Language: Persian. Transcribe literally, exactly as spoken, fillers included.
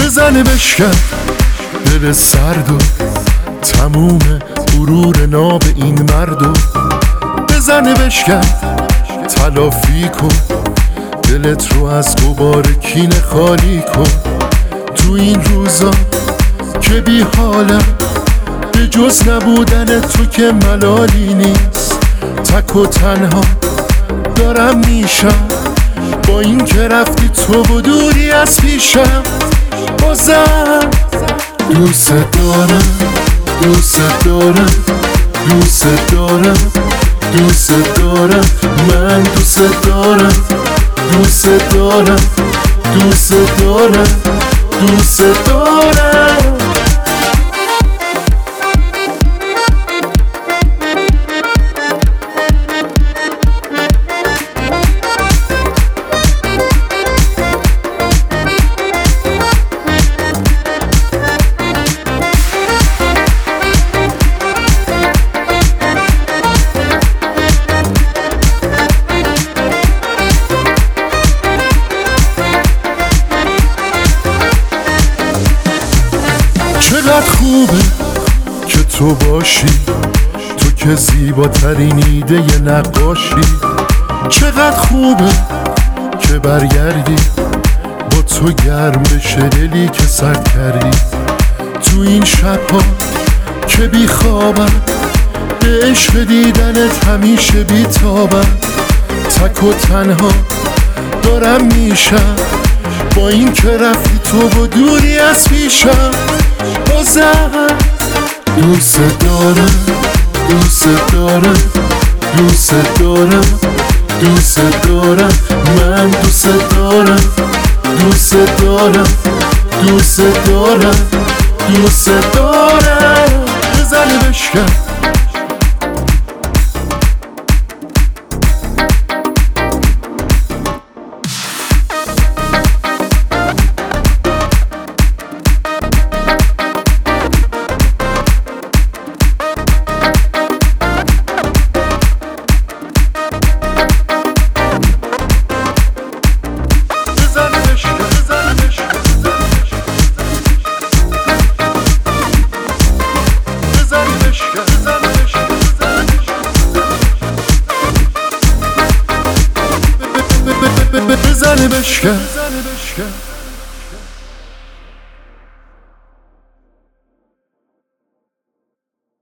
بزنه بشکن دل سرد و تموم غرور ناب این مردو. بزنه بشکن تلافی کن دلت رو از غبار کینه خالی کن. تو این روزا که بی حالم به جز نبودن تو که ملالی نیست. تک و تنها دارم میشم با این که رفتی تو و دوری از پیشم. بازم دوست دارم دوست دارم دوست دارم دوست دارم من دوست دارم دوست دارم دوست دارم دوست دارم. چقدر خوبه که تو باشی، تو که زیباترین ایده نقاشی. چقدر خوبه که برگردی با تو گرم بشه دلی که سرد کردی. تو این شبها که بی خوابم به عشق دیدنت همیشه بی تابم. تک و تنها دارم میشم با این که رفتی تو و دوری از پیشم. بازم دوست دارم دوست دارم دوست دارم دوست دارم من دوست دارم دوست دارم دوست دارم دوست دارم. بزنه بشکن بزنه بشکن